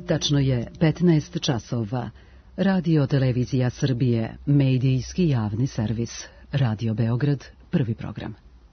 Tačno je 15 časova. Radio Televizija Srbije, medijski javni servis. Radio Beograd, prvi program.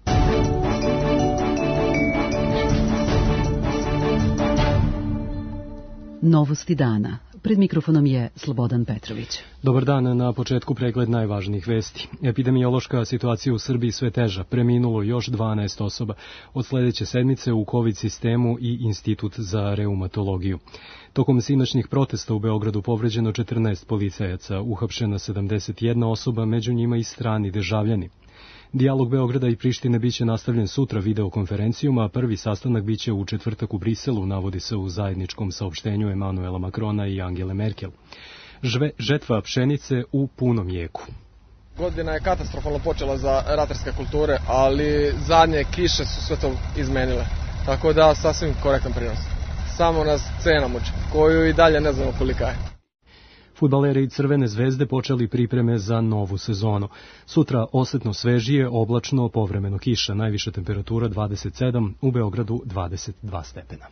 Novosti dana. Pred mikrofonom je Slobodan Petrović. Dobar dan, na početku pregled najvažnijih vesti. Epidemiološka situacija u Srbiji sve teža. Preminulo još 12 osoba. Od sledeće sedmice u COVID sistemu i Institut za reumatologiju. Tokom sinoćnih protesta u Beogradu povređeno 14 policajaca, uhapšena 71 osoba, među njima i strani državljani. Dijalog Beograda i Prištine biće nastavljen sutra videokonferencijom, a prvi sastanak biće u četvrtak u Briselu, navodi se u zajedničkom saopštenju Emanuela Makrona i Angele Merkel. Žetva pšenice u punom jeku. Godina je katastrofalno počela za ratarske kulture, ali zadnje kiše su sve to izmenile. Tako da sasvim korektan prinos. Samo nas cena muči, koju i dalje ne znamo kolika je. Fudbaleri Crvene zvezde počeli pripreme za novu sezonu. Sutra osetno svežije, oblačno, povremeno kiša, najviša temperatura 27, u Beogradu 22 stepena.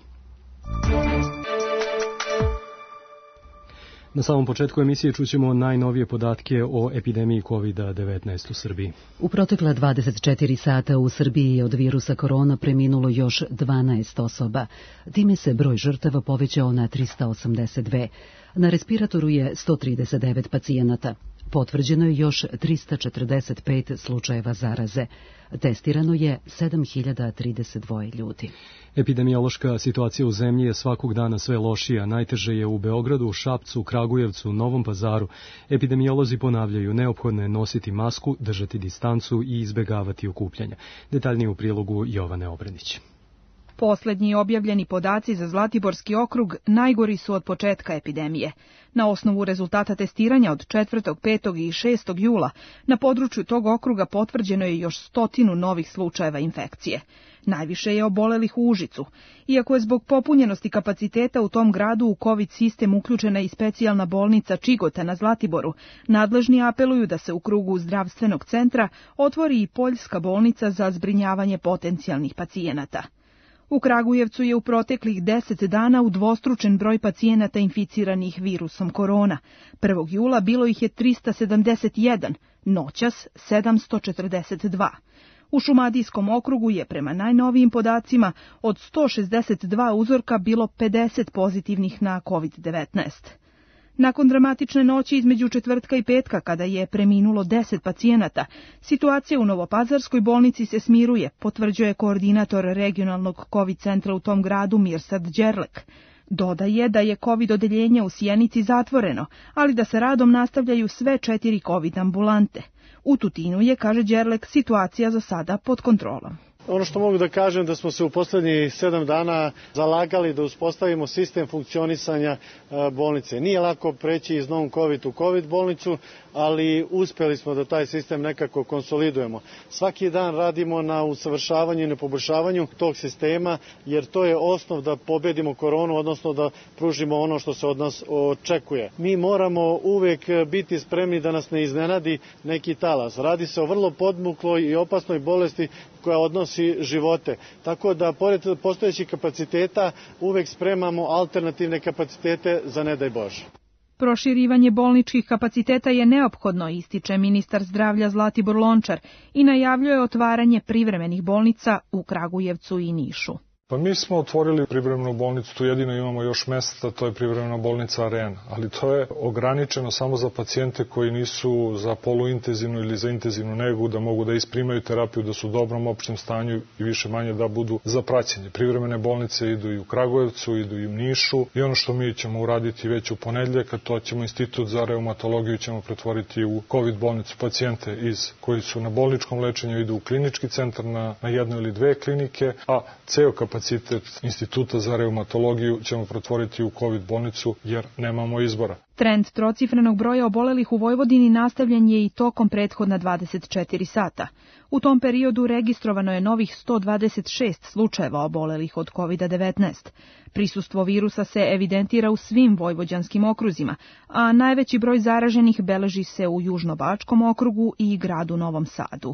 Na samom početku emisije čućemo najnovije podatke o epidemiji COVID-19 u Srbiji. U protekla 24 sata u Srbiji je od virusa korona preminulo još 12 osoba. Time se broj žrtava povećao na 382. Na respiratoru je 139 pacijenata. Potvrđeno je još 345 slučajeva zaraze. Testirano je 7032 ljudi. Epidemiološka situacija u zemlji je svakog dana sve lošija. Najteže je u Beogradu, Šapcu, Kragujevcu, Novom Pazaru. Epidemiolozi ponavljaju, neophodno je nositi masku, držati distancu i izbegavati okupljanja. Detaljnije u prilogu Jovane Obrenić. Poslednji objavljeni podaci za Zlatiborski okrug najgori su od početka epidemije. Na osnovu rezultata testiranja od 4., 5. i 6. jula na području tog okruga potvrđeno je još 100 novih slučajeva infekcije. Najviše je obolelih u Užicu. Iako je zbog popunjenosti kapaciteta u tom gradu u COVID sistem uključena i specijalna bolnica Čigota na Zlatiboru, nadležni apeluju da se u krugu zdravstvenog centra otvori i poljska bolnica za zbrinjavanje potencijalnih pacijenata. U Kragujevcu je u proteklih 10 dana udvostručen broj pacijenata inficiranih virusom korona. 1. jula bilo ih je 371, noćas 742. U Šumadijskom okrugu je prema najnovijim podacima od 162 uzorka bilo 50 pozitivnih na COVID-19. Nakon dramatične noći između četvrtka i petka, kada je preminulo 10 pacijenata, situacija u Novopazarskoj bolnici se smiruje, potvrđuje koordinator regionalnog COVID centra u tom gradu Mirsad Đerlek. Dodaje da je COVID odeljenje u Sjenici zatvoreno, ali da se radom nastavljaju sve 4 COVID ambulante. U Tutinu je, kaže Đerlek, situacija za sada pod kontrolom. Ono što mogu da kažem da smo se u poslednjih 7 dana zalagali da uspostavimo sistem funkcionisanja bolnice. Nije lako preći iz non-COVID u COVID bolnicu, ali uspeli smo da taj sistem nekako konsolidujemo. Svaki dan radimo na usavršavanju i na poboljšavanju tog sistema, jer to je osnov da pobedimo koronu, odnosno da pružimo ono što se od nas očekuje. Mi moramo uvek biti spremni da nas ne iznenadi neki talas. Radi se o vrlo podmukloj i opasnoj bolesti koja odnosi živote. Tako da, pored postojećih kapaciteta, uvek spremamo alternativne kapacitete za ne daj Bože. Proširivanje bolničkih kapaciteta je neophodno, ističe ministar zdravlja Zlatibor Lončar i najavljuje otvaranje privremenih bolnica u Kragujevcu i Nišu. Pa mi smo otvorili privremenu bolnicu, tu jedino imamo još mesta, to je privremena bolnica Arena, ali to je ograničeno samo za pacijente koji nisu za poluintenzivnu ili za intenzivnu negu, da mogu da isprimaju terapiju, da su u dobrom opštem stanju i više manje da budu za praćenje. Privremene bolnice idu i u Kragujevcu, idu i u Nišu i ono što mi ćemo uraditi već u ponedeljak, a to ćemo Institut za reumatologiju ćemo pretvoriti u COVID bolnicu. Pacijente koji su na bolničkom lečenju idu u klinički centar na 1 ili 2 klinike, a ceo kapacitet Instituta za reumatologiju ćemo pretvoriti u COVID bolnicu jer nemamo izbora. Trend trocifrenog broja obolelih u Vojvodini nastavljen je i tokom prethodna 24 sata. U tom periodu registrovano je novih 126 slučajeva obolelih od COVID-19. Prisustvo virusa se evidentira u svim vojvođanskim okruzima, a najveći broj zaraženih beleži se u Južnobačkom okrugu i gradu Novom Sadu.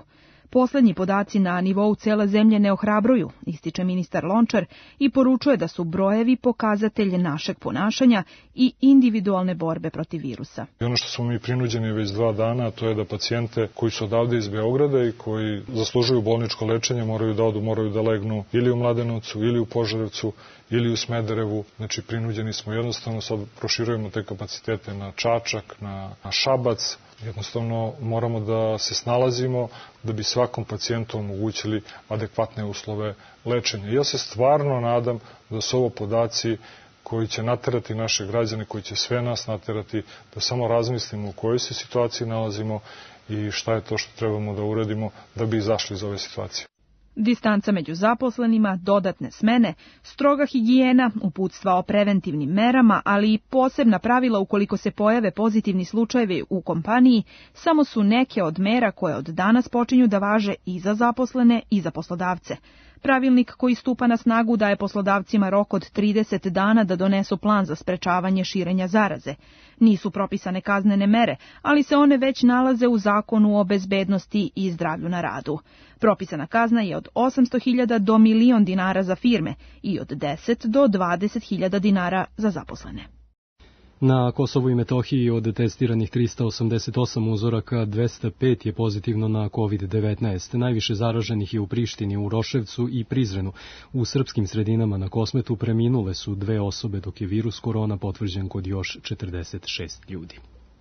Poslednji podaci na nivou cele zemlje ne ohrabruju, ističe ministar Lončar i poručuje da su brojevi pokazatelj našeg ponašanja i individualne borbe protiv virusa. I ono što smo mi prinuđeni već 2 dana, to je da pacijente koji su odavde iz Beograda i koji zaslužuju bolničko lečenje moraju da legnu ili u Mladenovcu, ili u Požarevcu, ili u Smederevu. Znači, prinuđeni smo jednostavno, sad proširujemo te kapacitete na Čačak, na Šabac. Jednostavno moramo da se snalazimo da bi svakom pacijentu omogućili adekvatne uslove lečenja. Ja se stvarno nadam da su ovo podaci koji će naterati naše građane, koji će sve nas naterati da samo razmislimo u kojoj se situaciji nalazimo i šta je to što trebamo da uradimo da bi izašli iz ove situacije. Distanca među zaposlenima, dodatne smene, stroga higijena, uputstva o preventivnim merama, ali i posebna pravila ukoliko se pojave pozitivni slučajevi u kompaniji, samo su neke od mera koje od danas počinju da važe i za zaposlene i za poslodavce. Pravilnik koji stupa na snagu daje poslodavcima rok od 30 dana da donesu plan za sprečavanje širenja zaraze. Nisu propisane kaznene mere, ali se one već nalaze u Zakonu o bezbednosti i zdravlju na radu. Propisana kazna je od 800.000 do 1.000.000 dinara za firme i od 10 do 20.000 dinara za zaposlene. Na Kosovu i Metohiji od testiranih 388 uzoraka 205 je pozitivno na COVID-19. Najviše zaraženih je u Prištini, u Roševcu i Prizrenu. U srpskim sredinama na Kosmetu preminule su 2 osobe, dok je virus korona potvrđen kod još 46 ljudi.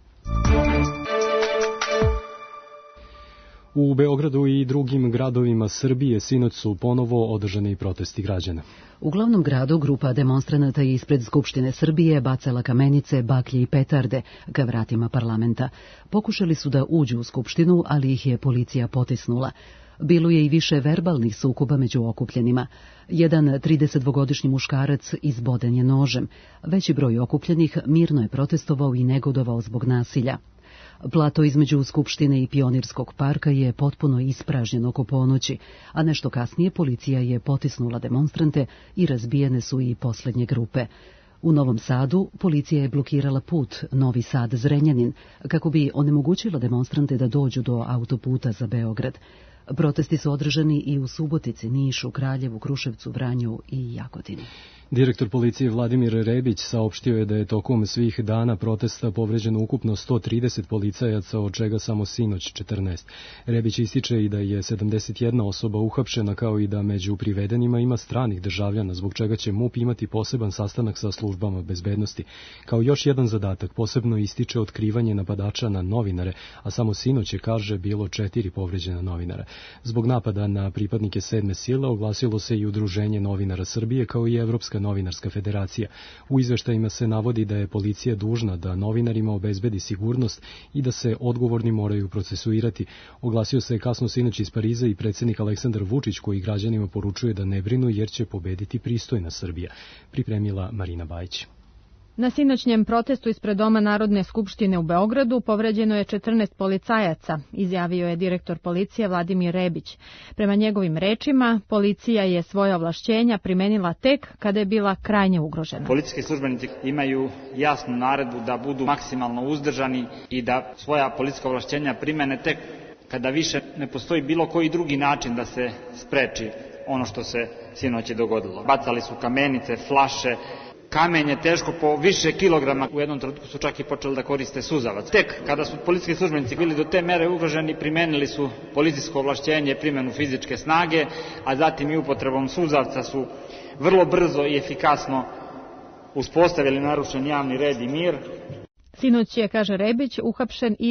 U Beogradu i drugim gradovima Srbije sinoć su ponovo održani protesti građana. U glavnom gradu grupa demonstranata ispred Skupštine Srbije bacala kamenice, baklje i petarde ka vratima parlamenta. Pokušali su da uđu u Skupštinu, ali ih je policija potisnula. Bilo je i više verbalnih sukoba među okupljenima. Jedan 32-godišnji muškarac izboden je nožem. Veći broj okupljenih mirno je protestovao i negodovao zbog nasilja. Plato između Skupštine i Pionirskog parka je potpuno ispražnjen oko ponoći, a nešto kasnije policija je potisnula demonstrante i razbijene su i poslednje grupe. U Novom Sadu policija je blokirala put Novi Sad-Zrenjanin kako bi onemogućila demonstrante da dođu do autoputa za Beograd. Protesti su održani i u Subotici, Nišu, Kraljevu, Kruševcu, Vranju i Jagodini. Direktor policije Vladimir Rebić saopštio je da je tokom svih dana protesta povređeno ukupno 130 policajaca, od čega samo sinoć 14. Rebić ističe i da je 71 osoba uhapšena, kao i da među privedenima ima stranih državljana, zbog čega će MUP imati poseban sastanak sa službama bezbednosti. Kao još jedan zadatak posebno ističe otkrivanje napadača na novinare, a samo sinoć je, kaže, bilo 4 povređena novinara. Zbog napada na pripadnike 7. sile oglasilo se i Udruženje novinara Srbije, kao i Evropska novinarska federacija. U izveštajima se navodi da je policija dužna da novinarima obezbedi sigurnost i da se odgovorni moraju procesuirati. Oglasio se kasno sinoć iz Pariza i predsjednik Aleksandar Vučić, koji građanima poručuje da ne brinu jer će pobediti pristojna Srbija. Pripremila Marina Bajić. Na sinoćnjem protestu ispred Doma Narodne skupštine u Beogradu povređeno je 14 policajaca, izjavio je direktor policije Vladimir Rebić. Prema njegovim rečima, policija je svoje ovlašćenja primenila tek kada je bila krajnje ugrožena. Policijski službenici imaju jasnu naredbu da budu maksimalno uzdržani i da svoja policijska ovlašćenja primene tek kada više ne postoji bilo koji drugi način da se spreči ono što se sinoć je dogodilo. Bacali su kamenice, flaše, kamen je teško po više kilograma, u jednom trenutku su čak i počeli da koriste suzavac. Tek kada su policijski službenici bili do te mere ugroženi, primenili su policijsko ovlašćenje, primjenu fizičke snage, a zatim i upotrebom suzavca su vrlo brzo i efikasno uspostavili narušen javni red i mir. Sinoć je, kaže Rebić, uhapšen i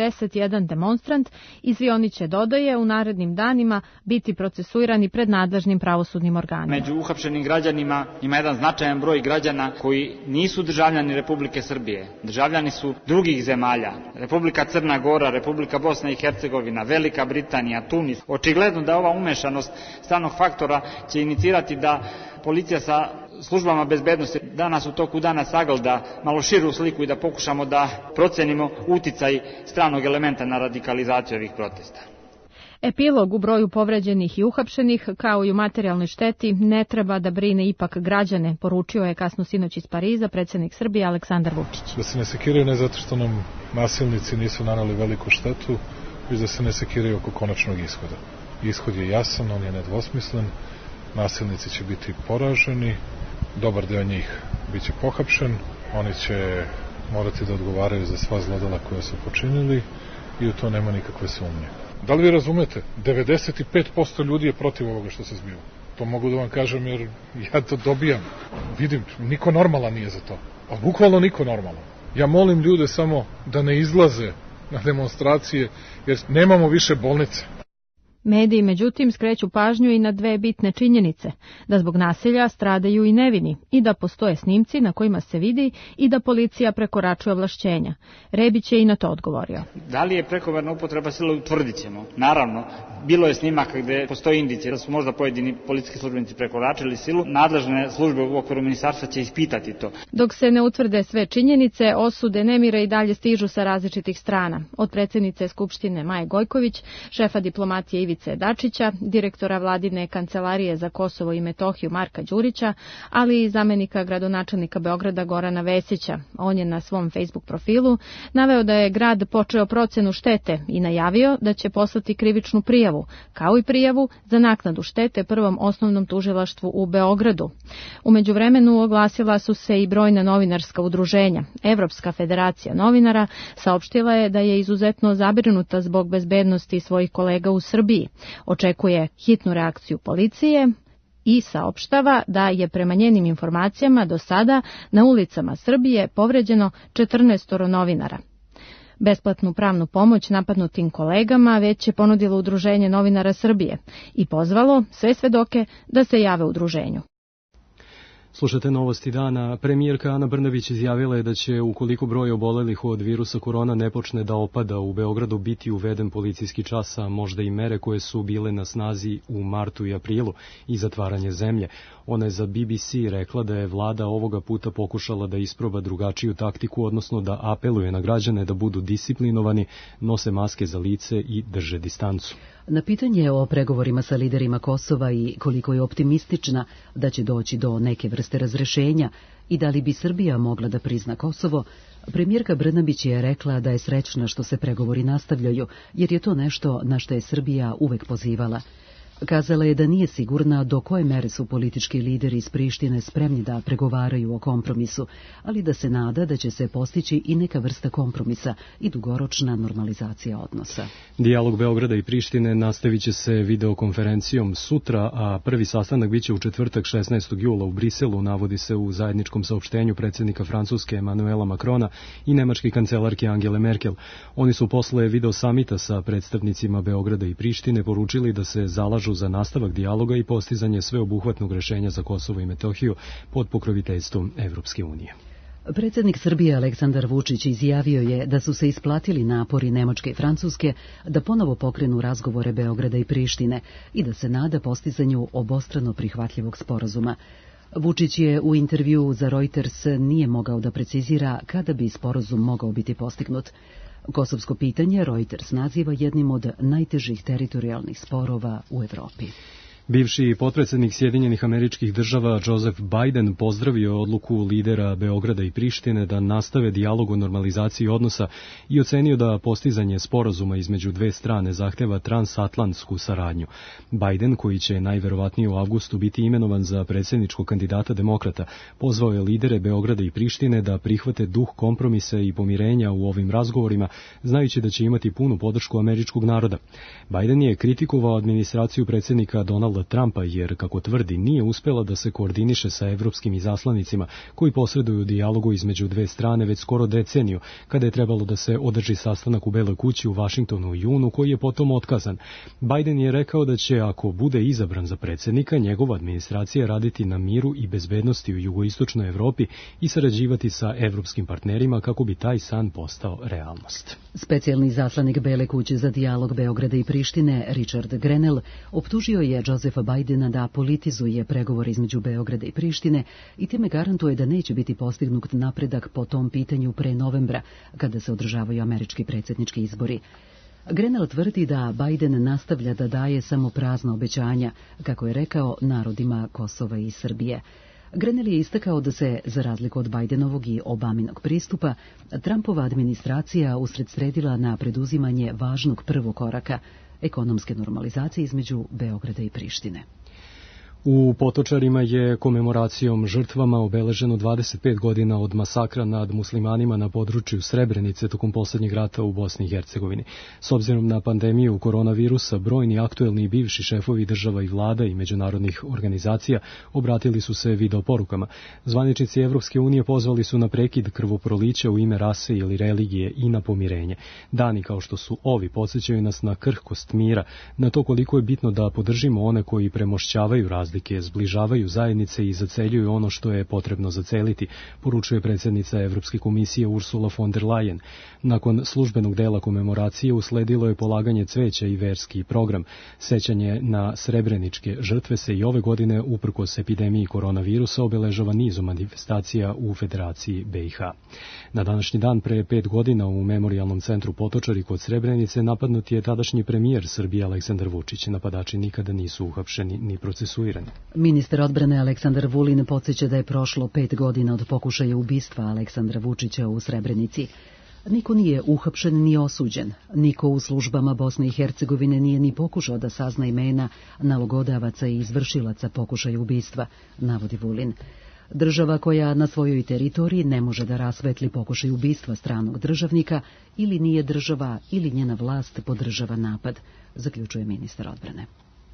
71 demonstrant i svi oni će, dodaje, u narednim danima biti procesuirani pred nadležnim pravosudnim organima. Među uhapšenim građanima ima jedan značajan broj građana koji nisu državljani Republike Srbije. Državljani su drugih zemalja. Republika Crna Gora, Republika Bosna i Hercegovina, Velika Britanija, Tunis. Očigledno da ova umešanost stranog faktora će inicirati da policija sa službama bezbednosti danas u toku dana sagleda malo širu sliku i da pokušamo da procenimo uticaj stranog elementa na radikalizaciju ovih protesta. Epilog u broju povređenih i uhapšenih, kao i u materijalnoj šteti, ne treba da brine ipak građane, poručio je kasno sinoć iz Pariza predsjednik Srbije Aleksandar Vučić. Da se ne sekiraju ne zato što nam nasilnici nisu naneli veliku štetu, već da se ne sekiraju oko konačnog ishoda. Ishod je jasan, on je nedvosmislen, nasilnici će biti poraženi, dobar deo njih biće pohapšen, oni će morati da odgovaraju za sva zlodela koja su počinili i u to nema nikakve sumnje. Da li vi razumete? 95% ljudi je protiv ovoga što se zbiva. To mogu da vam kažem jer ja to dobijam. Vidim, niko normalan nije za to. A bukvalno niko normalan. Ja molim ljude samo da ne izlaze na demonstracije jer nemamo više bolnice. Mediji, međutim, skreću pažnju i na dve bitne činjenice, da zbog nasilja stradaju i nevini i da postoje snimci na kojima se vidi i da policija prekoračuje ovlašćenja. Rebić je i na to odgovorio. Da li je prekomerna upotreba sile, utvrdit ćemo. Naravno, bilo je snimaka gde postoji indicije da su možda pojedini policijski službenici prekoračili silu. Nadležne službe u okviru ministarstva će ispitati to. Dok se ne utvrde sve činjenice, osude nemira i dalje stižu sa različitih strana. Od predsjednice Skupštine Maje Gojković, šefa diplomatije Ivice Dačića, direktora Vladine kancelarije za Kosovo i Metohiju Marka Đurića, ali i zamenika gradonačelnika Beograda Gorana Vesića. On je na svom Facebook profilu naveo da je grad počeo procenu štete i najavio da će poslati krivičnu prijavu, kao i prijavu za naknadu štete Prvom osnovnom tužilaštvu u Beogradu. U međuvremenu oglasila su se i brojna novinarska udruženja. Evropska federacija novinara saopštila je da je izuzetno zabrinuta zbog bezbednosti svojih kolega u Srbiji. Očekuje hitnu reakciju policije i saopštava da je prema njenim informacijama do sada na ulicama Srbije povređeno 14 novinara. Besplatnu pravnu pomoć napadnutim kolegama već je ponudilo Udruženje novinara Srbije i pozvalo sve svedoke da se jave udruženju. Slušate Novosti dana. Premijerka Ana Brnabić izjavila je da će, ukoliko broj obolelih od virusa korona ne počne da opada, u Beogradu biti uveden policijski čas, a možda i mere koje su bile na snazi u martu i aprilu i zatvaranje zemlje. Ona je za BBC rekla da je vlada ovoga puta pokušala da isproba drugačiju taktiku, odnosno da apeluje na građane da budu disciplinovani, nose maske za lice i drže distancu. Na pitanje o pregovorima sa liderima Kosova i koliko je optimistična da će doći do neke vrste razrešenja i da li bi Srbija mogla da prizna Kosovo, premijerka Brnabić je rekla da je srećna što se pregovori nastavljaju, jer je to nešto na što je Srbija uvek pozivala. Kazala je da nije sigurna do koje mere su politički lideri iz Prištine spremni da pregovaraju o kompromisu, ali da se nada da će se postići i neka vrsta kompromisa i dugoročna normalizacija odnosa. Dijalog Beograda i Prištine nastavit će se videokonferencijom sutra, a prvi sastanak biće u četvrtak 16. jula u Briselu, navodi se u zajedničkom saopštenju predsjednika Francuske Emanuela Macrona i nemačke kancelarke Angele Merkel. Oni su posle video samita sa predstavnicima Beograda i Prištine poručili da se zalažu za nastavak dijaloga i postizanje sveobuhvatnog rešenja za Kosovo i Metohiju pod pokroviteljstvom Evropske unije. Predsjednik Srbije Aleksandar Vučić izjavio je da su se isplatili napori Nemačke i Francuske da ponovo pokrenu razgovore Beograda i Prištine i da se nada postizanju obostrano prihvatljivog sporazuma. Vučić je u intervjuu za Reuters nije mogao da precizira kada bi sporazum mogao biti postignut. Kosovsko pitanje Reuters naziva jednim od najtežih teritorijalnih sporova u Evropi. Bivši potpredsjednik Sjedinjenih Američkih Država Joseph Biden pozdravio odluku lidera Beograda i Prištine da nastave dijalog o normalizaciji odnosa i ocenio da postizanje sporazuma između dve strane zahteva transatlantsku saradnju. Biden, koji će najverovatnije u avgustu biti imenovan za predsjedničkog kandidata demokrata, pozvao je lidere Beograda i Prištine da prihvate duh kompromisa i pomirenja u ovim razgovorima, znajući da će imati punu podršku američkog naroda. Biden je kritikovao administraciju predsjednika Donalda Trumpa jer, kako tvrdi, nije uspela da se koordiniše sa evropskim izaslanicima koji posreduju u dijalogu između dve strane već skoro deceniju, kada je trebalo da se održi sastanak u Beloj kući u Vašingtonu u junu, koji je potom otkazan. Biden je rekao da će, ako bude izabran za predsjednika, njegova administracija raditi na miru i bezbednosti u jugoistočnoj Evropi i sarađivati sa evropskim partnerima kako bi taj san postao realnost. Specijalni izaslanik Bele kuće za dijalog Beograda i Prištine, Richard Grenell, optužio je Josefa Bidena da politizuje pregovore između Beograda i Prištine i time garantuje da neće biti postignut napredak po tom pitanju pre novembra, kada se održavaju američki predsjednički izbori. Grenell tvrdi da Biden nastavlja da daje samo prazna obećanja, kako je rekao, narodima Kosova i Srbije. Grenell je istakao da se, za razliku od Bajdenovog i Obaminog pristupa, Trumpova administracija usredsredila na preduzimanje važnog prvog koraka ekonomske normalizacije između Beograda i Prištine. U Potočarima je komemoracijom žrtvama obeleženo 25 godina od masakra nad muslimanima na području Srebrenice tokom poslednjeg rata u Bosni i Hercegovini. S obzirom na pandemiju koronavirusa, brojni aktuelni i bivši šefovi država i vlada i međunarodnih organizacija obratili su se videoporukama. Zvaničnici Evropske unije pozvali su na prekid krvoprolića u ime rase ili religije i na pomirenje. Dani kao što su ovi podsjećaju nas na krhkost mira, na to koliko je bitno da podržimo one koji premošćavaju razlike, zbližavaju zajednice i zaceljuju ono što je potrebno zaceliti, poručuje predsjednica Evropske komisije Ursula von der Leyen. Nakon službenog dela komemoracije usledilo je polaganje cveća i verski program. Sećanje na srebreničke žrtve se i ove godine, uprkos epidemiji koronavirusa, obeležava nizom manifestacija u Federaciji BiH. Na današnji dan pre 5 godina u Memorijalnom centru Potočari kod Srebrenice napadnut je tadašnji premijer Srbije Aleksandar Vučić. Napadači nikada nisu uhapšeni ni procesuirani. Ministar odbrane Aleksandar Vulin podsjeća da je prošlo 5 godina od pokušaja ubistva Aleksandra Vučića u Srebrenici. Niko nije uhapšen ni osuđen. Niko u službama Bosne i Hercegovine nije ni pokušao da sazna imena nalogodavaca i izvršilaca pokušaja ubistva, navodi Vulin. Država koja na svojoj teritoriji ne može da rasvetli pokušaj ubistva stranog državnika ili nije država ili njena vlast podržava napad, zaključuje ministar odbrane.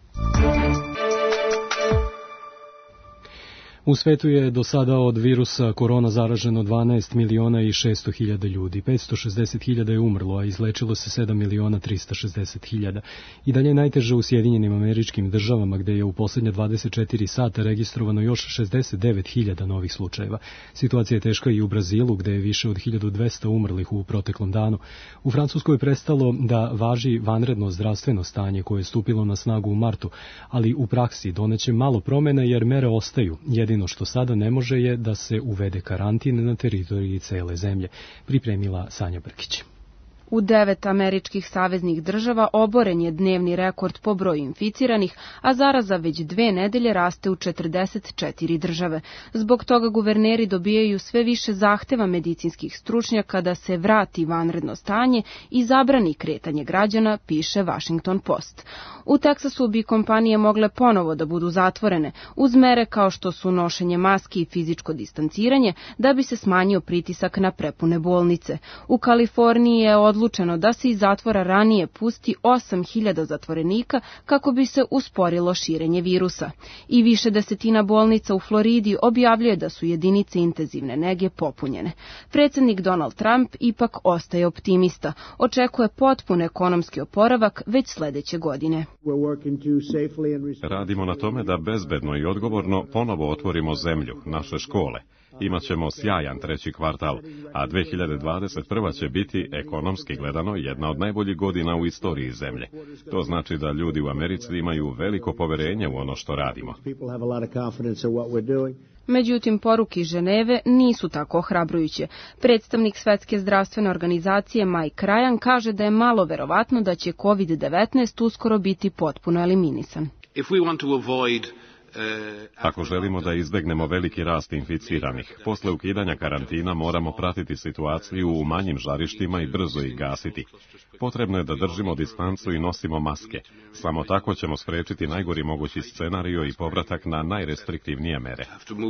U svetu je do sada od virusa korona zaraženo 12 miliona i 600 hiljada ljudi. 560 hiljada je umrlo, a izlečilo se 7 miliona 360 hiljada. I dalje je najteže u Sjedinjenim Američkim Državama, gde je u posljednja 24 sata registrovano još 69 hiljada novih slučajeva. Situacija je teška i u Brazilu, gde je više od 1200 umrlih u proteklom danu. U Francuskoj je prestalo da važi vanredno zdravstveno stanje koje je stupilo na snagu u martu, ali u praksi doneće malo promjena jer mere ostaju. Jedino što sada ne može je da se uvede karantin na teritoriji cele zemlje, pripremila Sanja Brkić. U 9 američkih saveznih država oboren je dnevni rekord po broju inficiranih, a zaraza već 2 nedelje raste u 44 države. Zbog toga guverneri dobijaju sve više zahteva medicinskih stručnjaka da se vrati vanredno stanje i zabrani kretanje građana, piše Washington Post. U Teksasu bi kompanije mogle ponovo da budu zatvorene, uz mere kao što su nošenje maski i fizičko distanciranje, da bi se smanjio pritisak na prepune bolnice. U Kaliforniji je odlučeno da se iz zatvora ranije pusti 8.000 zatvorenika kako bi se usporilo širenje virusa. I više desetina bolnica u Floridi objavljuje da su jedinice intenzivne nege popunjene. Predsjednik Donald Trump ipak ostaje optimista. Očekuje potpun ekonomski oporavak već sledeće godine. Radimo na tome da bezbedno i odgovorno ponovo otvorimo zemlju, naše škole. Imaćemo sjajan 3. kvartal, a 2021. će biti, ekonomski gledano, jedna od najboljih godina u istoriji zemlje. To znači da ljudi u Americi imaju veliko poverenje u ono što radimo. Međutim, poruke iz Ženeve nisu tako ohrabrujuće. Predstavnik Svetske zdravstvene organizacije Mike Ryan kaže da je malo verovatno da će COVID-19 uskoro biti potpuno eliminisan. Ako želimo da izbegnemo veliki rast inficiranih, posle ukidanja karantina moramo pratiti situaciju u manjim žarištima i brzo ih gasiti. Potrebno je da držimo distancu i nosimo maske. Samo tako ćemo sprečiti najgori mogući scenario i povratak na najrestriktivnije mere.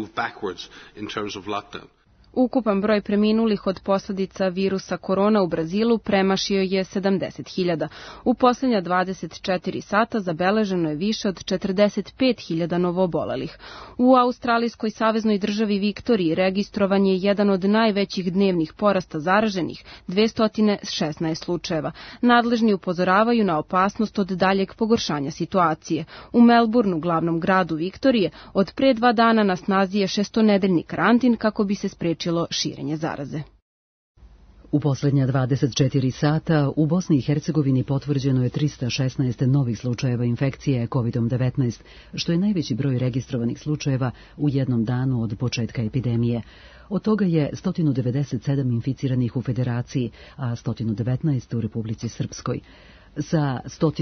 Ukupan broj preminulih od posljedica virusa korona u Brazilu premašio je 70.000. U posljednja 24 sata zabeleženo je više od 45.000 novoobolelih. U australijskoj saveznoj državi Viktoriji registrovan je jedan od najvećih dnevnih porasta zaraženih, 216 slučajeva. Nadležni upozoravaju na opasnost od daljeg pogoršanja situacije. U Melbourneu, glavnom gradu Viktorije, od pre 2 dana na snazi je 6-nedeljni karantin kako bi se sprečilo širenje zaraze. U posljednja 24 sata u Bosni i Hercegovini potvrđeno je 316 novih slučajeva infekcije COVID-19, što je najveći broj registrovanih slučajeva u jednom danu od početka epidemije. Od toga je 197 inficiranih u Federaciji, a 119 u Republici Srpskoj. Sa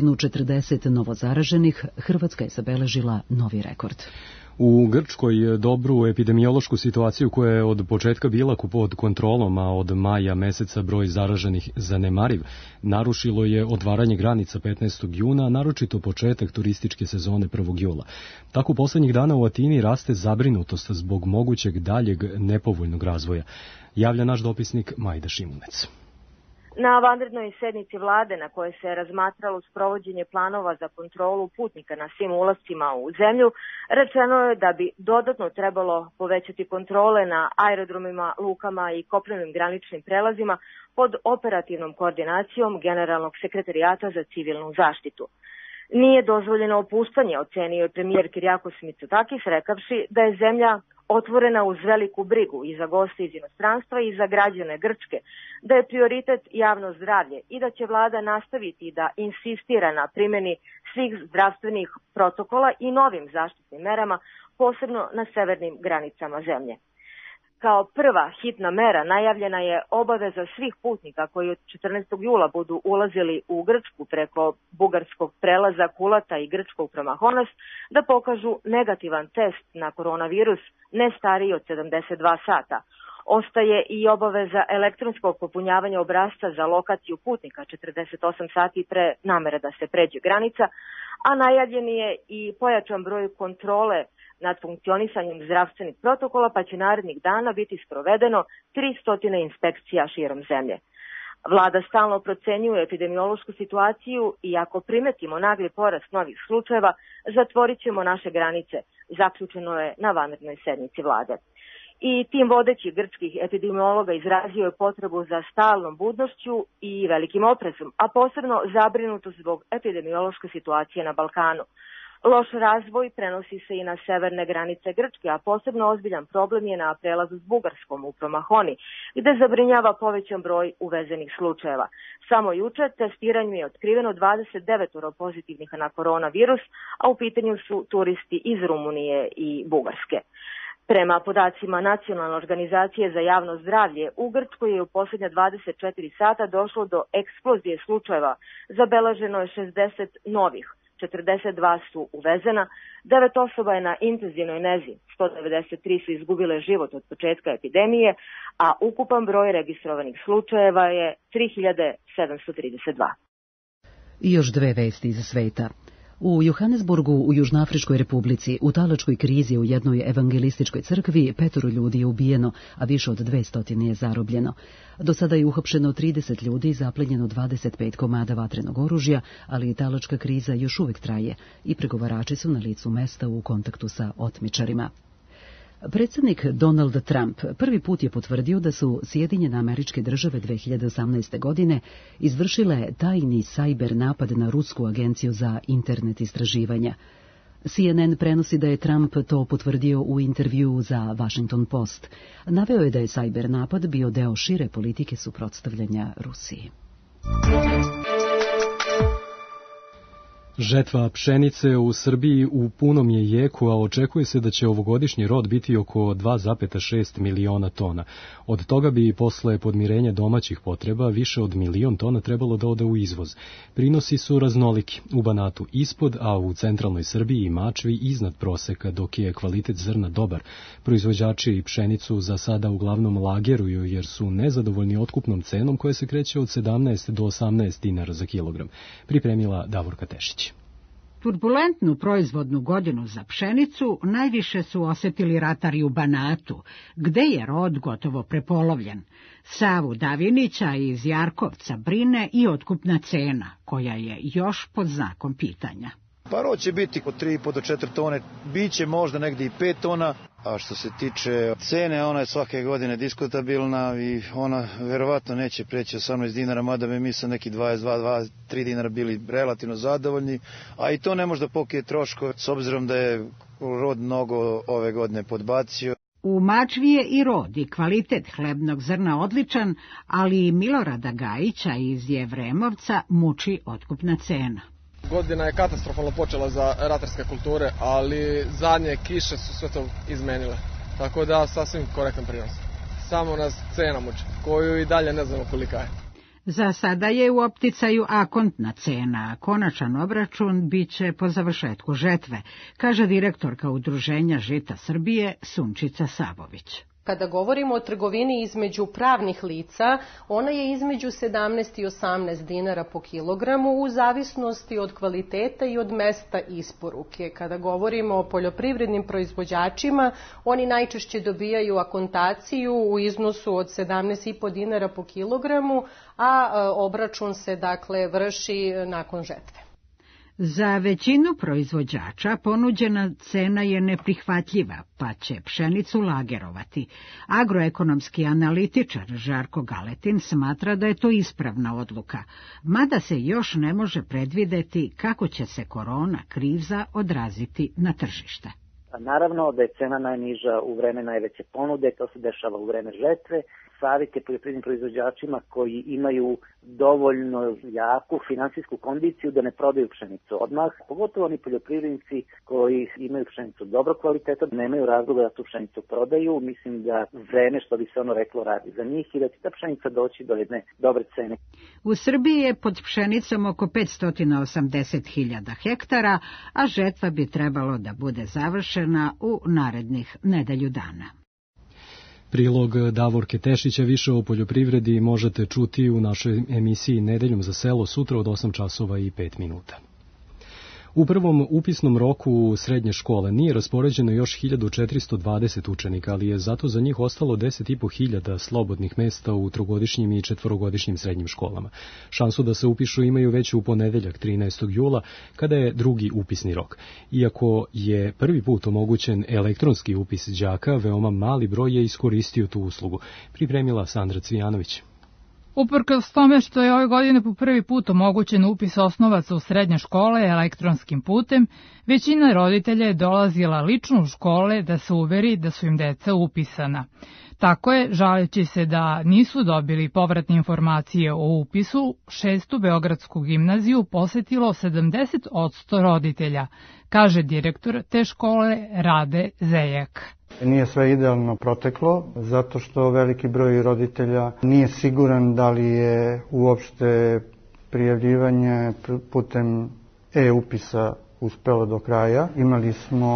140 novozaraženih, Hrvatska je zabeležila novi rekord. U Grčkoj dobru epidemiološku situaciju koja je od početka bila pod kontrolom, a od maja meseca broj zaraženih zanemariv, narušilo je otvaranje granica 15. juna, naročito početak turističke sezone 1. jula. Tako poslednjih dana u Atini raste zabrinutost zbog mogućeg daljeg nepovoljnog razvoja, javlja naš dopisnik Majda Šimunec. Na vanrednoj sednici vlade na kojoj se razmatralo sprovođenje planova za kontrolu putnika na svim ulascima u zemlju, rečeno je da bi dodatno trebalo povećati kontrole na aerodromima, lukama i kopnenim graničnim prelazima pod operativnom koordinacijom Generalnog sekretarijata za civilnu zaštitu. Nije dozvoljeno opuštanje, ocenio je premijer Kyriakos Mitsotakis, rekavši da je zemlja otvorena uz veliku brigu i za goste iz inostranstva i za građane Grčke, da je prioritet javno zdravlje i da će vlada nastaviti da insistira na primjeni svih zdravstvenih protokola i novim zaštitnim merama, posebno na severnim granicama zemlje. Kao prva hitna mera najavljena je obaveza svih putnika koji od 14. jula budu ulazili u Grčku preko bugarskog prelaza Kulata i grčkog Promahonas da pokažu negativan test na koronavirus ne stariji od 72 sata. Ostaje i obaveza elektronskog popunjavanja obrasca za lokaciju putnika 48 sati pre namere da se pređe granica, a najavljen je i pojačan broj kontrole nad funkcionisanjem zdravstvenih protokola, pa će narednih dana biti sprovedeno 300 inspekcija širom zemlje. Vlada stalno procenjuje epidemiološku situaciju i ako primetimo nagli porast novih slučajeva, zatvorit ćemo naše granice, zaključeno je na vanrednoj sednici vlade. I tim vodećih grčkih epidemiologa izrazio je potrebu za stalnom budnošću i velikim oprezom, a posebno zabrinutost zbog epidemiološke situacije na Balkanu. Loš razvoj prenosi se i na severne granice Grčke, a posebno ozbiljan problem je na prelazu s Bugarskom u Promahoni, gde zabrinjava povećan broj uvezenih slučajeva. Samo juče testiranju je otkriveno 29 pozitivnih na koronavirus, a u pitanju su turisti iz Rumunije i Bugarske. Prema podacima Nacionalne organizacije za javno zdravlje, u Grčkoj je u posljednja 24 sata došlo do eksplozije slučajeva. Zabeleženo je 60 novih, 42 su uvezena, 9 osoba je na intenzivnoj nezi, 193 su izgubile život od početka epidemije, a ukupan broj registrovanih slučajeva je 3732. I još dve vesti iz sveta. U Johannesburgu u Južnoafričkoj republici u talačkoj krizi u jednoj evangelističkoj crkvi 5 ljudi je ubijeno, a više od 200 je zarobljeno. Do sada je uhapšeno 30 ljudi i zaplenjeno 25 komada vatrenog oružja, ali i talačka kriza još uvijek traje i pregovarači su na licu mesta u kontaktu sa otmičarima. Predsjednik Donald Trump prvi put je potvrdio da su Sjedinjene Američke Države 2018. godine izvršile tajni sajber napad na rusku agenciju za internet istraživanja. CNN prenosi da je Trump to potvrdio u intervjuu za Washington Post. Naveo je da je sajber napad bio deo šire politike suprotstavljanja Rusiji. Žetva pšenice u Srbiji u punom je jeku, a očekuje se da će ovogodišnji rod biti oko 2,6 miliona tona. Od toga bi posle podmirenja domaćih potreba više od 1.000.000 tona trebalo da ode u izvoz. Prinosi su raznoliki, u Banatu ispod, a u centralnoj Srbiji i Mačvi iznad proseka, dok je kvalitet zrna dobar. Proizvođači pšenicu za sada uglavnom lageruju jer su nezadovoljni otkupnom cenom koja se kreće od 17 do 18 dinara za kilogram. Pripremila Davorka Tešić. Turbulentnu proizvodnu godinu za pšenicu najviše su osetili ratari u Banatu, gde je rod gotovo prepolovljen. Savu Davinića iz Jarkovca brine i otkupna cena, koja je još pod znakom pitanja. Pa rod će biti od 3,5 do 4 tone, biće možda negdje i 5 tona, a što se tiče cene, ona je svake godine diskutabilna i ona verovatno neće preći 18 dinara, mada bi mi sa neki 22-23 dinara bili relativno zadovoljni, a i to ne može da pokrije troškove, s obzirom da je rod mnogo ove godine podbacio. U Mačvi je i rod i kvalitet hlebnog zrna odličan, ali i Milorada Gajića iz Jevremovca muči otkupna cena. Godina je katastrofalno počela za ratarske kulture, ali zadnje kiše su sve to izmenile. Tako da sasvim korektan prinos. Samo nas cena muči, koju i dalje ne znamo kolika je. Za sada je u opticaju akontna cena, a konačan obračun biće po završetku žetve, kaže direktorka Udruženja žita Srbije Sunčica Sabović. Kada govorimo o trgovini između pravnih lica, ona je između 17 i 18 dinara po kilogramu u zavisnosti od kvaliteta i od mesta isporuke. Kada govorimo o poljoprivrednim proizvođačima, oni najčešće dobijaju akontaciju u iznosu od 17,5 dinara po kilogramu, a obračun se dakle vrši nakon žetve. Za većinu proizvođača ponuđena cena je neprihvatljiva, pa će pšenicu lagerovati. Agroekonomski analitičar Žarko Galetin smatra da je to ispravna odluka, mada se još ne može predvideti kako će se korona kriza odraziti na tržište. Naravno da je cena najniža u vreme najveće ponude, to se dešava u vreme žetve. Savjet je poljoprivrednim proizvođačima koji imaju dovoljno jaku finansijsku kondiciju da ne prodaju pšenicu odmah, pogotovo oni poljoprivrednici koji imaju pšenicu dobro kvaliteta, nemaju razloga da tu pšenicu prodaju. Mislim da vreme, što bi se ono reklo, radi za njih i da će ta pšenica doći do jedne dobre cene. U Srbiji je pod pšenicom oko 580.000 hektara, a žetva bi trebalo da bude završena u narednih nedelju dana. Prilog Davorke Tešića više o poljoprivredi možete čuti u našoj emisiji Nedeljom za selo sutra od 8 časova i 5 minuta. U prvom upisnom roku srednje škole nije raspoređeno još 1420 učenika, ali je zato za njih ostalo 10.500 slobodnih mesta u trogodišnjim i četvorogodišnjim srednjim školama. Šansu da se upišu imaju već u ponedeljak 13. jula, kada je drugi upisni rok. Iako je prvi put omogućen elektronski upis đaka, veoma mali broj je iskoristio tu uslugu. Pripremila Sandra Cvijanović. Uprkos tome što je ove godine po prvi put omogućen upis osnovaca u srednje škole elektronskim putem, većina roditelja je dolazila lično u škole da se uveri da su im deca upisana. Tako je, žaleći se da nisu dobili povratne informacije o upisu, 6. Beogradsku gimnaziju posetilo 70% roditelja, kaže direktor te škole Rade Zejak. Nije sve idealno proteklo, zato što veliki broj roditelja nije siguran da li je uopšte prijavljivanje putem e-upisa uspelo do kraja. Imali smo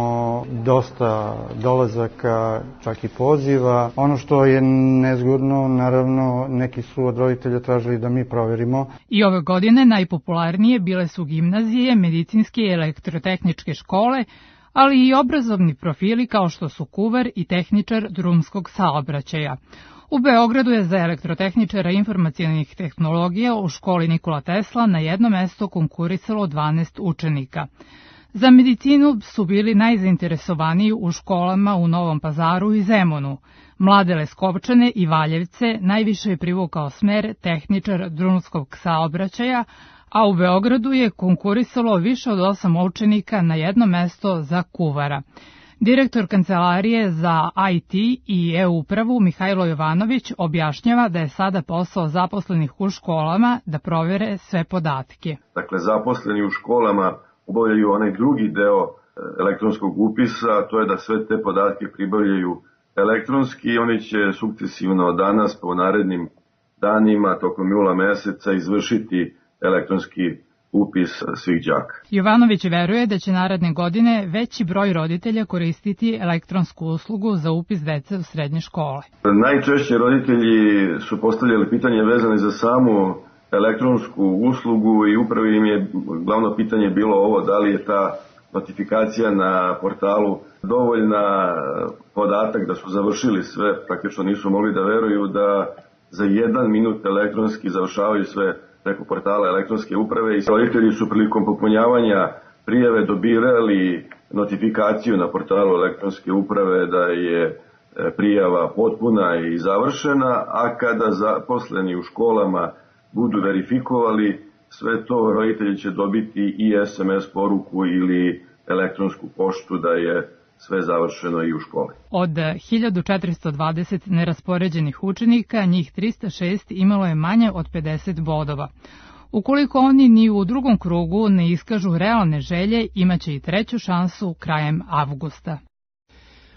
dosta dolazaka, čak i poziva. Ono što je nezgodno, naravno, neki su od roditelja tražili da mi proverimo. I ove godine najpopularnije bile su gimnazije, medicinske i elektrotehničke škole, ali i obrazovni profili kao što su kuvar i tehničar drumskog saobraćaja. U Beogradu je za elektrotehničara informacionih tehnologija u školi Nikola Tesla na jedno mesto konkurisalo 12 učenika. Za medicinu su bili najzainteresovaniji u školama u Novom Pazaru i Zemunu. Mlade Leskovčane i Valjevce najviše je privukao smer tehničar drumskog saobraćaja, a u Beogradu je konkurisalo više od 8 učenika na jedno mesto za kuvara. Direktor Kancelarije za IT i e-upravu Mihajlo Jovanović objašnjava da je sada posao zaposlenih u školama da provere sve podatke. Dakle, zaposleni u školama obavljaju onaj drugi deo elektronskog upisa, to je da sve te podatke pribavljaju elektronski i oni će sukcesivno od danas po narednim danima tokom jula meseca izvršiti elektronski upis svih đaka. Jovanović veruje da će naredne godine veći broj roditelja koristiti elektronsku uslugu za upis dece u srednje škole. Najčešće roditelji su postavljali pitanje vezane za samu elektronsku uslugu i upravo im je glavno pitanje bilo ovo, da li je ta notifikacija na portalu dovoljna, podatak da su završili sve, praktično nisu mogli da veruju da za 1 minut elektronski završavaju sve preko portala elektronske uprave i roditelji su prilikom popunjavanja prijave dobirali notifikaciju na portalu elektronske uprave da je prijava potpuna i završena, a kada zaposleni u školama budu verifikovali sve to, roditelji će dobiti i SMS poruku ili elektronsku poštu da je sve završeno i u školi. Od 1420 neraspoređenih učenika, njih 306 imalo je manje od 50 bodova. Ukoliko oni ni u drugom krugu ne iskažu realne želje, imaće i treću šansu krajem avgusta.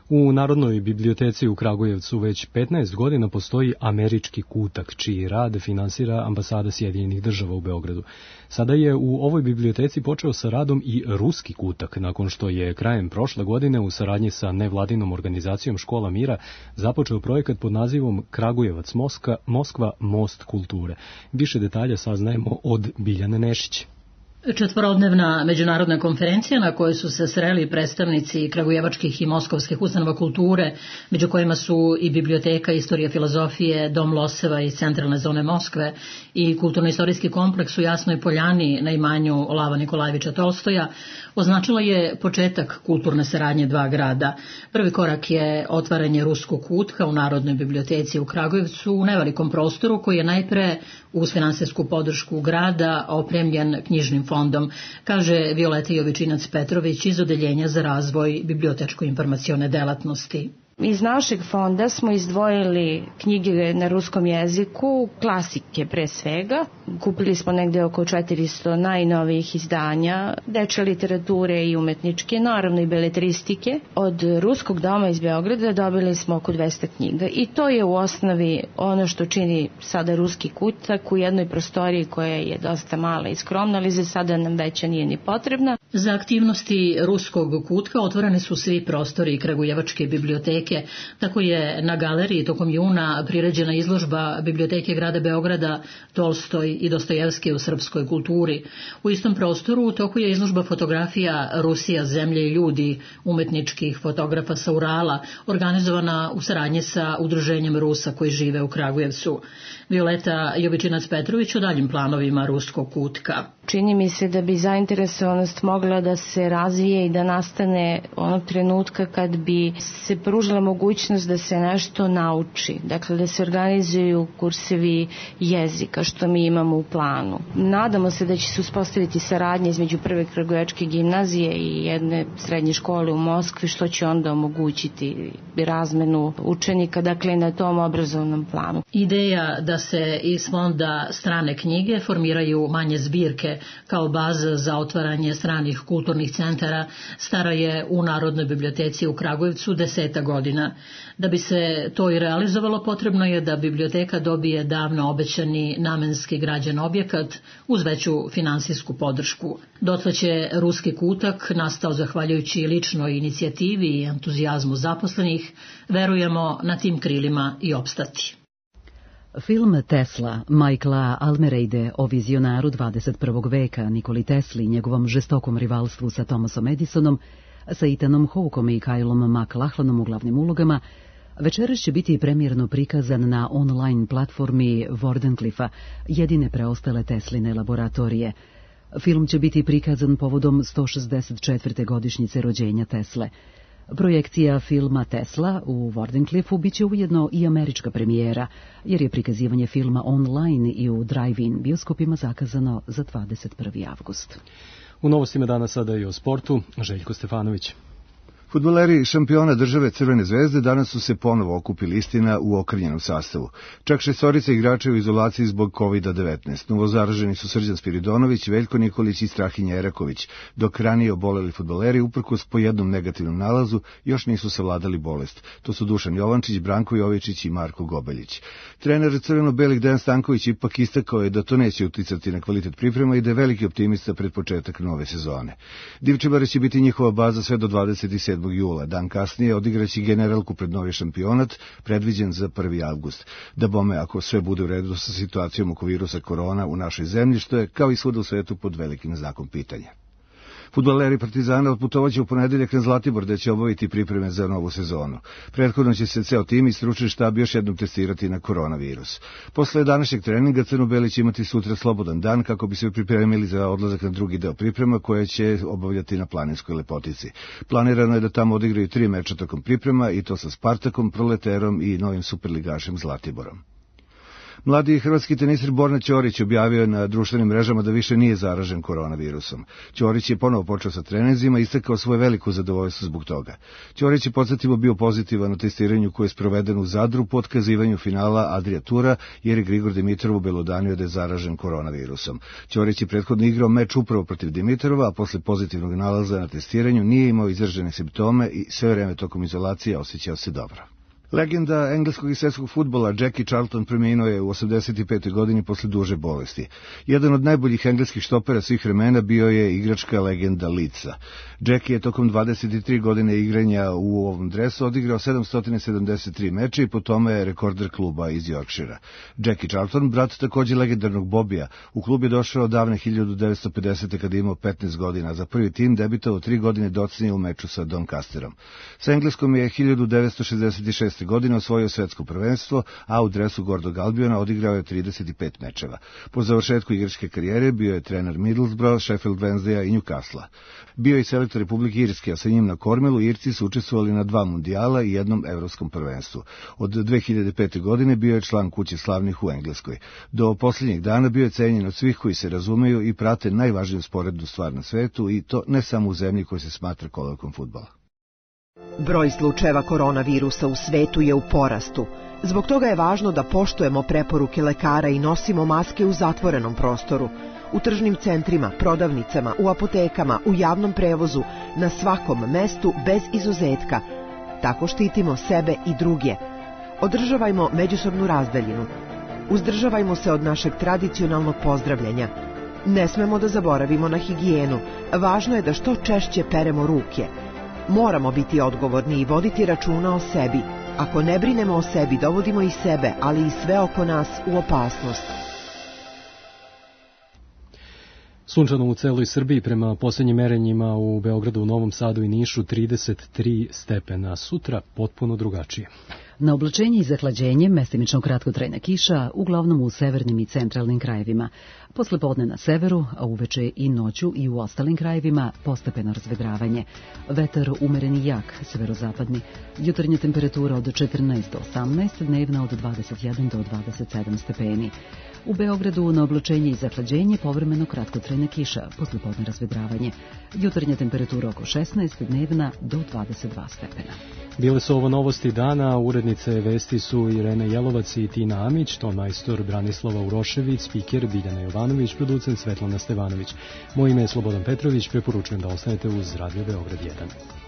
U Narodnoj biblioteci u Kragujevcu već 15 godina postoji američki kutak, čiji rad finansira ambasada Sjedinjenih država u Beogradu. Sada je u ovoj biblioteci počeo sa radom i ruski kutak, nakon što je krajem prošle godine u saradnji sa nevladinom organizacijom Škola mira započeo projekat pod nazivom Kragujevac Moskva most kulture. Više detalja saznajemo od Biljane Nešić. Četvorodnevna međunarodna konferencija na kojoj su se sreli predstavnici kragujevačkih i moskovskih ustanova kulture, među kojima su i Biblioteka istorije filozofije, Dom Loseva iz centralne zone Moskve i kulturno-istorijski kompleks u Jasnoj Poljani na imanju Lava Nikolajevića Tolstoja, označila je početak kulturne saradnje dva grada. Prvi korak je otvaranje ruskog kutka u Narodnoj biblioteci u Kragujevcu u nevelikom prostoru koji je najpre uz finansijsku podršku grada opremljen knjižnim fondom, kaže Violeta Jovičinac-Petrović iz Odeljenja za razvoj bibliotečko-informacione delatnosti. Iz našeg fonda smo izdvojili knjige na ruskom jeziku, klasike pre svega. Kupili smo negde oko 400 najnovijih izdanja, dečje literature i umetničke, naravno i beletristike. Od Ruskog doma iz Beograda dobili smo oko 200 knjiga i to je u osnovi ono što čini sada ruski kutak u jednoj prostoriji koja je dosta mala i skromna, ali za sada nam veća nije ni potrebna. Za aktivnosti ruskog kutka otvoreni su svi prostori Kragujevačke biblioteke. Tako je na galeriji tokom juna priređena izložba Biblioteke grada Beograda Tolstoj i Dostojevski u srpskoj kulturi. U istom prostoru u toku je izložba fotografija Rusija, zemlje i ljudi umetničkih fotografa sa Urala, organizovana u saradnji sa Udruženjem Rusa koji žive u Kragujevcu. Violeta Jovičinac-Petrović o daljim planovima ruskog kutka. Čini mi se da bi zainteresovanost mogla da se razvije i da nastane onog trenutka kad bi se pružila mogućnost da se nešto nauči, dakle da se organizuju kursevi jezika što mi imamo u planu. Nadamo se da će se uspostaviti saradnja između Prve kragujevačke gimnazije i jedne srednje škole u Moskvi, što će onda omogućiti razmenu učenika, dakle na tom obrazovnom planu. Ideja da se iz fonda strane knjige formiraju manje zbirke kao baza za otvaranje stranih kulturnih centara stara je u Narodnoj biblioteci u Kragujevcu 10 godina. Da bi se to i realizovalo, potrebno je da biblioteka dobije davno obećani namenski građen objekat uz veću finansijsku podršku. Dotle će ruski kutak, nastao zahvaljujući ličnoj inicijativi i entuzijazmu zaposlenih, verujemo na tim krilima i opstati. Film Tesla, Michaela Almereyde o vizionaru 21. veka Nikoli Tesli i njegovom žestokom rivalstvu sa Thomasom Edisonom, sa Ethanom Hawkeom i Kylom MacLachlanom u glavnim ulogama, večeras će biti premijerno prikazan na online platformi Wardenclyffe, jedine preostale Tesline laboratorije. Film će biti prikazan povodom 164. godišnjice rođenja Tesle. Projekcija filma Tesla u Wardenclyffu biće ujedno i američka premijera, jer je prikazivanje filma online i u drive-in bioskopima zakazano za 21. avgust. U novostima danas sada i o sportu, Željko Stefanović. Fudbaleri šampiona države Crvene zvezde danas su se ponovo okupili, istina, u okrnjenom sastavu. Čak 6 igrača u izolaciji zbog COVID-19. Novozaraženi su Srđan Spiridonović, Veljko Nikolić i Strahinja Eraković, dok ranije oboleli fudbaleri uprkos po jednom negativnom nalazu još nisu savladali bolest. To su Dušan Jovančić, Branko Jovičić i Marko Gobeljić. Trener crveno-belih Dejan Stanković ipak istakao je da to neće uticati na kvalitet priprema i da je veliki optimista pred početak nove sezone. Divčibare će biti njihova baza sve do 27. jula. Dan kasnije odigraći generalku pred novi šampionat, predviđen za 1. avgust. Da bome, ako sve bude u redu sa situacijom oko virusa korona u našoj zemlji, što je, kao i svuda u svetu, pod velikim znakom pitanja. Fudbaleri Partizana otputovaće u ponedeljak na Zlatibor, gde će obaviti pripreme za novu sezonu. Prethodno će se ceo tim i stručni štab još jednom testirati na koronavirus. Posle današnjeg treninga crno-beli će imati sutra slobodan dan kako bi se pripremili za odlazak na drugi deo priprema koje će obavljati na Planinskoj Lepotici. Planirano je da tamo odigraju 3 meča tokom priprema i to sa Spartakom, Proleterom i novim superligašem Zlatiborom. Mladi hrvatski teniser Borna Ćorić objavio je na društvenim mrežama da više nije zaražen koronavirusom. Ćorić je ponovo počeo sa treninzima i istakao svoje veliko zadovoljstvo zbog toga. Ćorić je podsjetimo bio pozitivan na testiranju koje je sproveden u Zadru po otkazivanju finala Adria Tura, jer je Grigor Dimitrov obelodanio da je zaražen koronavirusom. Ćorić je prethodno igrao meč upravo protiv Dimitrova, a posle pozitivnog nalaza na testiranju nije imao izražene simptome i sve vreme tokom izolacije osjećao se dobro. Legenda engleskog i svetskog fudbala Jackie Charlton preminuo je u 85. godini posle duže bolesti. Jedan od najboljih engleskih štopera svih vremena bio je igračka legenda Leedsa. Jackie je tokom 23 godine igranja u ovom dresu odigrao 773 meče i po tome je rekorder kluba iz Yorkshira. Jackie Charlton, brat takođe legendarnog Bobija, u klub je došao davne 1950. kada je imao 15 godina. Za prvi tim debitao 3 godine docnije u meču sa Doncasterom. Sa Engleskom je 1966. godine osvojio svetsko prvenstvo, a u dresu Gordog Albiona odigrao je 35 mečeva. Po završetku igračke karijere bio je trener Middlesbrough, Sheffield Wednesdaya i Newcastle. Bio je i selektor Republike Irske, a sa njim na kormelu Irci su učestvovali na 2 mundijala i jednom evropskom prvenstvu. Od 2005. godine bio je član Kuće slavnih u Engleskoj. Do posljednjeg dana bio je cenjen od svih koji se razumeju i prate najvažniju sporednu stvar na svetu, i to ne samo u zemlji koja se smatra kolevkom fudbala. Broj slučajeva koronavirusa u svetu je u porastu. Zbog toga je važno da poštujemo preporuke lekara i nosimo maske u zatvorenom prostoru, u tržnim centrima, prodavnicama, u apotekama, u javnom prevozu, na svakom mestu bez izuzetka. Tako štitimo sebe i druge. Održavajmo međusobnu razdaljinu. Uzdržavajmo se od našeg tradicionalnog pozdravljanja. Ne smemo da zaboravimo na higijenu. Važno je da što češće peremo ruke. Moramo biti odgovorni i voditi računa o sebi. Ako ne brinemo o sebi, dovodimo i sebe, ali i sve oko nas u opasnost. Sunčano u celoj Srbiji, prema posljednjim merenjima u Beogradu, u Novom Sadu i Nišu 33 stepena. Sutra potpuno drugačije. Na oblačenje i zahlađenje, mestimično kratkotrajna kiša, uglavnom u severnim i centralnim krajevima. Posle podne na severu, a uveče i noću i u ostalim krajevima postepeno razvedravanje. Vetar umeren i jak, severozapadni. Jutarnja temperatura od 14 do 18, dnevna od 21 do 27 stepeni. U Beogradu na oblačenje i zahlađenje povremeno kratkotrajna kiša, posle podne razvedravanje. Jutarnja temperatura oko 16, dnevna do 22 stepena. Bile su ovo novosti dana, urednice vesti su Irena Jelovac i Tina Amić, ton majstor Branislava Urošević, spiker Biljana Jovanović, producent Svetlana Stevanović. Moje ime je Slobodan Petrović, preporučujem da ostanete uz Radio Beograd 1.